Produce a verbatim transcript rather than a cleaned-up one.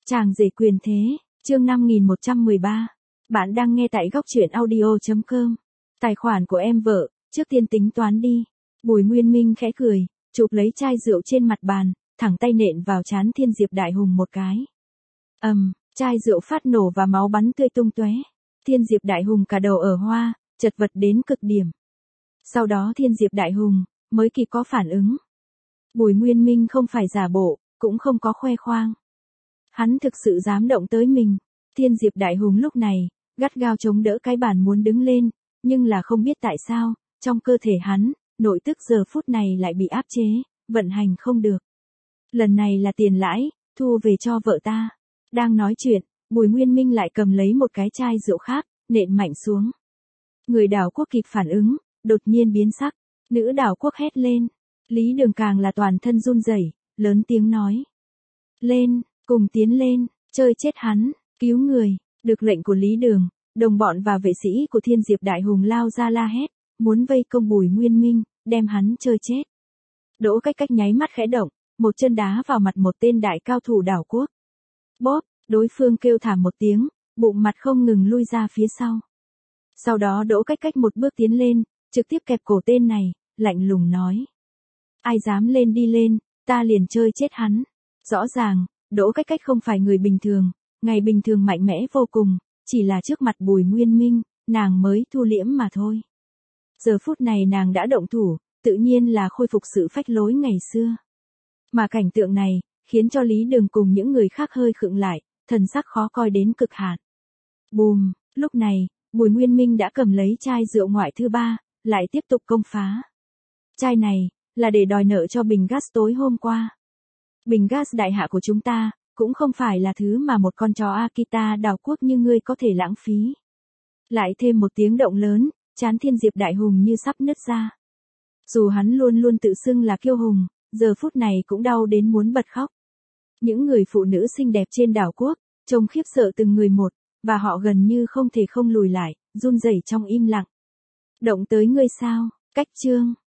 Chàng rể quyền thế, chương năm nghìn một trăm mười ba. Bạn đang nghe tại góc truyện audio.com. Tài khoản của em vợ, trước tiên tính toán đi. Bùi Nguyên Minh khẽ cười, chụp lấy chai rượu trên mặt bàn, thẳng tay nện vào trán Thiên Diệp Đại Hùng một cái. ầm, um, chai rượu phát nổ và máu bắn tươi tung tóe. Thiên Diệp Đại Hùng cả đầu ở hoa, chật vật đến cực điểm. Sau đó Thiên Diệp Đại Hùng mới kịp có phản ứng. Bùi Nguyên Minh không phải giả bộ, cũng không có khoe khoang. Hắn thực sự dám động tới mình. Thiên Diệp Đại Hùng lúc này, gắt gao chống đỡ cái bàn muốn đứng lên, nhưng là không biết tại sao, trong cơ thể hắn, nội tức giờ phút này lại bị áp chế, vận hành không được. Lần này là tiền lãi, thu về cho vợ ta. Đang nói chuyện, Bùi Nguyên Minh lại cầm lấy một cái chai rượu khác, nện mạnh xuống. Người đảo quốc kịp phản ứng, đột nhiên biến sắc, nữ đảo quốc hét lên. Lý Đường càng là toàn thân run rẩy, lớn tiếng nói. Lên, cùng tiến lên, chơi chết hắn, cứu người. Được lệnh của Lý Đường, đồng bọn và vệ sĩ của Thiên Diệp Đại Hùng lao ra la hét, muốn vây công Bùi Nguyên Minh, đem hắn chơi chết. Đỗ Cách Cách nháy mắt khẽ động, một chân đá vào mặt một tên đại cao thủ đảo quốc. Bóp, đối phương kêu thảm một tiếng, bụng mặt không ngừng lui ra phía sau. Sau đó Đỗ Cách Cách một bước tiến lên, trực tiếp kẹp cổ tên này, lạnh lùng nói. Ai dám lên đi lên, ta liền chơi chết hắn. Rõ ràng, Đỗ Cách Cách không phải người bình thường, ngày bình thường mạnh mẽ vô cùng, chỉ là trước mặt Bùi Nguyên Minh, nàng mới thu liễm mà thôi. Giờ phút này nàng đã động thủ, tự nhiên là khôi phục sự phách lối ngày xưa. Mà cảnh tượng này, khiến cho Lý Đường cùng những người khác hơi khựng lại, thần sắc khó coi đến cực hạn. Bùm, lúc này, Bùi Nguyên Minh đã cầm lấy chai rượu ngoại thứ ba, lại tiếp tục công phá. Chai này, là để đòi nợ cho bình gas tối hôm qua. Bình gas đại hạ của chúng ta, cũng không phải là thứ mà một con chó Akita đảo quốc như ngươi có thể lãng phí. Lại thêm một tiếng động lớn, trán Thiên Diệp Đại Hùng như sắp nứt ra. Dù hắn luôn luôn tự xưng là kiêu hùng, giờ phút này cũng đau đến muốn bật khóc. Những người phụ nữ xinh đẹp trên đảo quốc, trông khiếp sợ từng người một, và họ gần như không thể không lùi lại, run rẩy trong im lặng. Động tới ngươi sao? Cách chương.